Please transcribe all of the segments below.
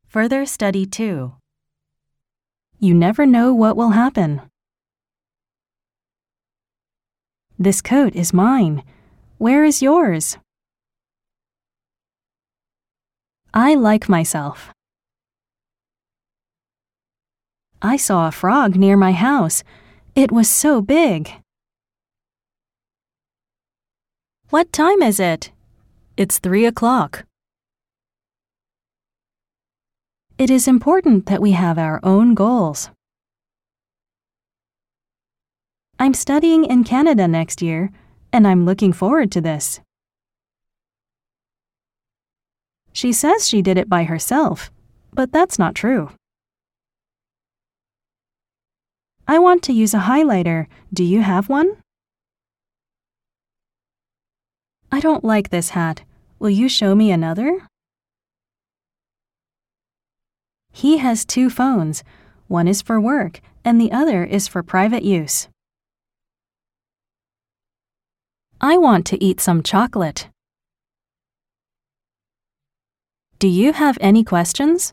Further study 2. You never know what will happen. This coat is mine. Where is yours? I like myself. I saw a frog near my house. It was so big. What time is it? It's 3 o'clock. It is important that we have our own goals. I'm studying in Canada next year, and I'm looking forward to this. She says she did it by herself, but that's not true. I want to use a highlighter. Do you have one? I don't like this hat. Will you show me another? He has 2 phones. One is for work, and the other is for private use. I want to eat some chocolate. Do you have any questions?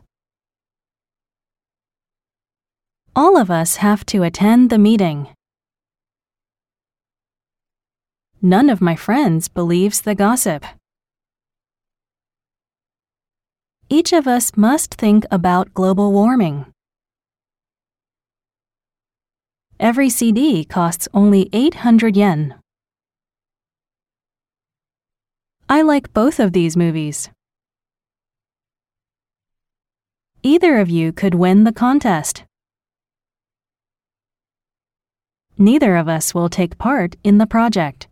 All of us have to attend the meeting. None of my friends believes the gossip. Each of us must think about global warming. Every CD costs only 800 yen. I like both of these movies. Either of you could win the contest. Neither of us will take part in the project.